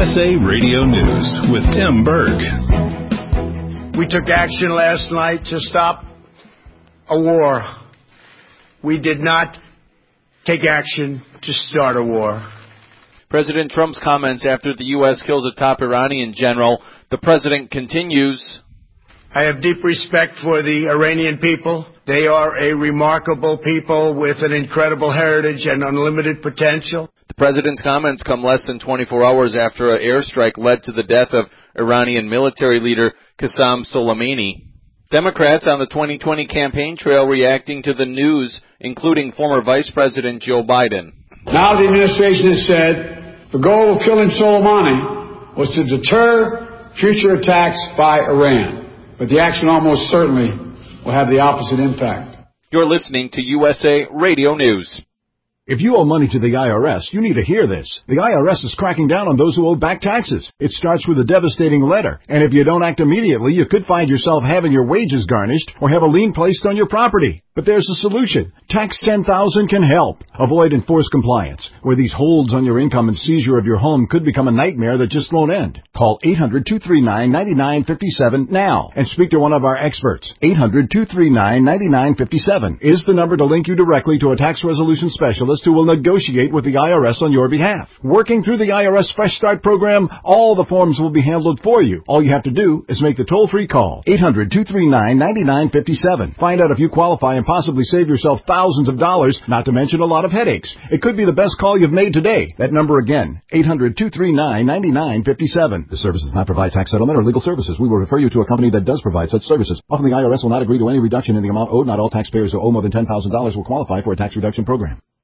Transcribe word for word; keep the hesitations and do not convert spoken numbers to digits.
S A Radio News with Tim Berg. We took action last night to stop a war. We did not take action to start a war. President Trump's comments after the U S kills a top Iranian general. The president continues. I have deep respect for the Iranian people. They are a remarkable people with an incredible heritage and unlimited potential. The president's comments come less than twenty-four hours after an airstrike led to the death of Iranian military leader Qasem Soleimani. Democrats on the twenty twenty campaign trail reacting to the news, including former Vice President Joe Biden. Now the administration has said the goal of killing Soleimani was to deter future attacks by Iran. But the action almost certainly will have the opposite impact. You're listening to U S A Radio News. If you owe money to the I R S, you need to hear this. The I R S is cracking down on those who owe back taxes. It starts with a devastating letter, and if you don't act immediately, you could find yourself having your wages garnished or have a lien placed on your property. But there's a solution. Tax ten thousand can help. Avoid enforced compliance, where these holds on your income and seizure of your home could become a nightmare that just won't end. Call eight hundred, two three nine, nine nine five seven now and speak to one of our experts. eight hundred, two three nine, nine nine five seven is the number to link you directly to a tax resolution specialist who will negotiate with the I R S on your behalf. Working through the I R S Fresh Start program, all the forms will be handled for you. All you have to do is make the toll-free call. eight hundred, two three nine, nine nine five seven. Find out if you qualify and possibly save yourself thousands of dollars, not to mention a lot of headaches. It could be the best call you've made today. That number again, eight hundred, two three nine, nine nine five seven. The service does not provide tax settlement or legal services. We will refer you to a company that does provide such services. Often the I R S will not agree to any reduction in the amount owed. Not all taxpayers who owe more than ten thousand dollars will qualify for a tax reduction program.